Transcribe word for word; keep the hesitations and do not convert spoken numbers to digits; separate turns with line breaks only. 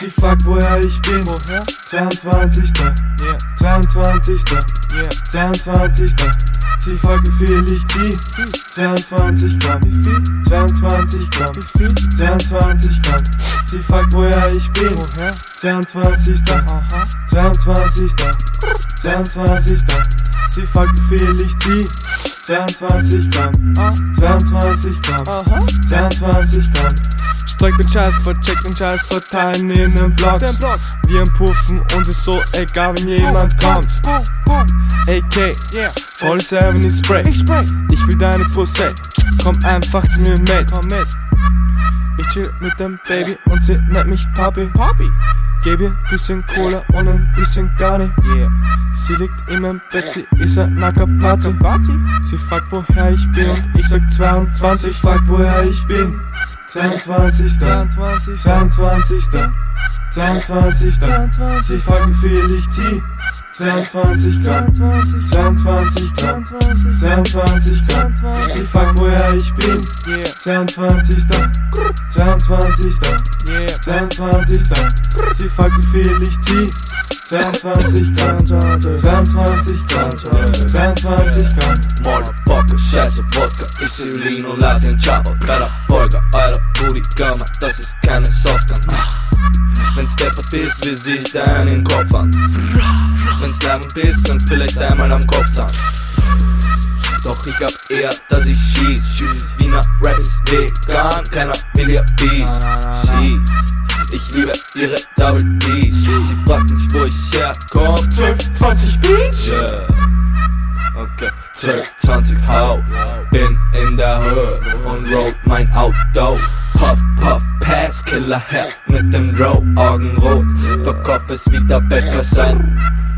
Sie fragt, woher ich bin.
Woher?
zweiundzwanzigster
Yeah.
zweiundzwanzigster
Yeah.
zweiundzwanzigster Sie fragt, wie viel ich zieh. zweiundzwanzig Gramm.
Wie viel?
zweiundzwanzig Gramm.
Wie viel?
zweiundzwanzig Gramm. Sie fragt, woher ich bin.
Woher?
zweiundzwanzigster
Aha.
zweiundzwanzigster zweiundzwanzigster Sie fragt, wie viel ich zieh. zweiundzwanzig Gramm.
Ah.
zweiundzwanzig Gramm.
Aha.
zweiundzwanzig Gramm. Streck den Scheiß, vercheck den Scheiß, verteilen in den Blocks.
Den Block.
Wir am Puffen und ist so egal, wenn jemand kommt.
Oh, oh, oh.
A K,
Yeah.
voll Seven, ich spray.
Ich spray.
Ich will deine Pussy, komm einfach zu mir mit.
Komm mit.
Ich chill mit dem Baby und sie nennt mich Papi.
Papi.
Geb ihr bisschen Cola und ein bisschen Garni.
Yeah.
Sie liegt in meinem Bett, sie ist ein Nackerparty.
Party.
Sie fragt, woher ich bin und ich sag zweiundzwanzig. Sie fragt, woher ich bin. zweiundzwanzigster
zweiundzwanzig.
zweiundzwanzigster zweiundzwanzigster Sie fragt, wie viel ich zieh. zweiundzwanzig Gramm. zweiundzwanzig Gramm. zweiundzwanzig Gramm. Sie fragt, woher ich bin.
Yeah.
zweiundzwanzigster zweiundzwanzigster
Yeah.
zweiundzwanzigster Sie fragt, wie viel ich zieh. zweiundzwanzig Gramm. zweiundzwanzig Gramm. zweiundzwanzig Gramm.
Motherfucker, scheiße Wodka, ich seh Lean und lad den Chopper. Kleiner Burger, alter Booty Gamma, das ist keine Softgun. Wenn's deppert bist, will sich deinen in den Kopf an. Wenn's leibend bist, kannst vielleicht einmal am Kopf zahn. Doch ich glaub eher, dass ich schieß. Wiener Rap ist vegan, keiner will ihr Beef. Schieß. Ich liebe ihre Double D's. Sie fragt mich, wo ich herkomm.
zwölf, zwanzig Beach.
Yeah. Okay, zwölf, zwanzig Hau. Bin in der Höhe und roll mein Auto. Puff, puff, Pass, Killer her mit dem Row, Augen rot. Verkauf es wie der Bäcker sein.